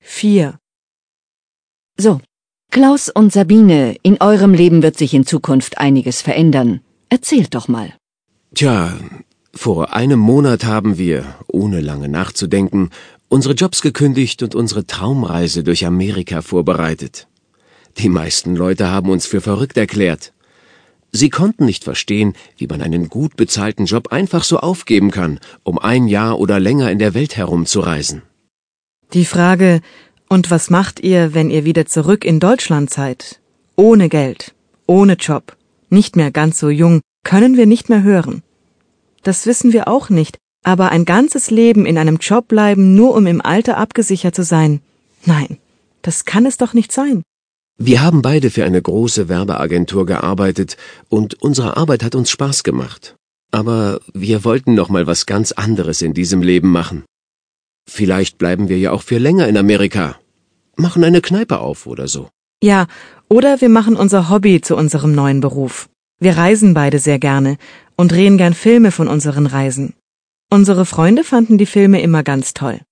4. So, Klaus und Sabine, in eurem Leben wird sich in Zukunft einiges verändern. Erzählt doch mal. Tja, vor einem Monat haben wir, ohne lange nachzudenken, unsere Jobs gekündigt und unsere Traumreise durch Amerika vorbereitet. Die meisten Leute haben uns für verrückt erklärt. Sie konnten nicht verstehen, wie man einen gut bezahlten Job einfach so aufgeben kann, um ein Jahr oder länger in der Welt herumzureisen. Die Frage, und was macht ihr, wenn ihr wieder zurück in Deutschland seid? Ohne Geld, ohne Job, nicht mehr ganz so jung, können wir nicht mehr hören. Das wissen wir auch nicht, aber ein ganzes Leben in einem Job bleiben, nur um im Alter abgesichert zu sein? Nein, das kann es doch nicht sein. Wir haben beide für eine große Werbeagentur gearbeitet und unsere Arbeit hat uns Spaß gemacht. Aber wir wollten noch mal was ganz anderes in diesem Leben machen. Vielleicht bleiben wir ja auch für länger in Amerika. Machen eine Kneipe auf oder so. Ja, oder wir machen unser Hobby zu unserem neuen Beruf. Wir reisen beide sehr gerne und drehen gern Filme von unseren Reisen. Unsere Freunde fanden die Filme immer ganz toll.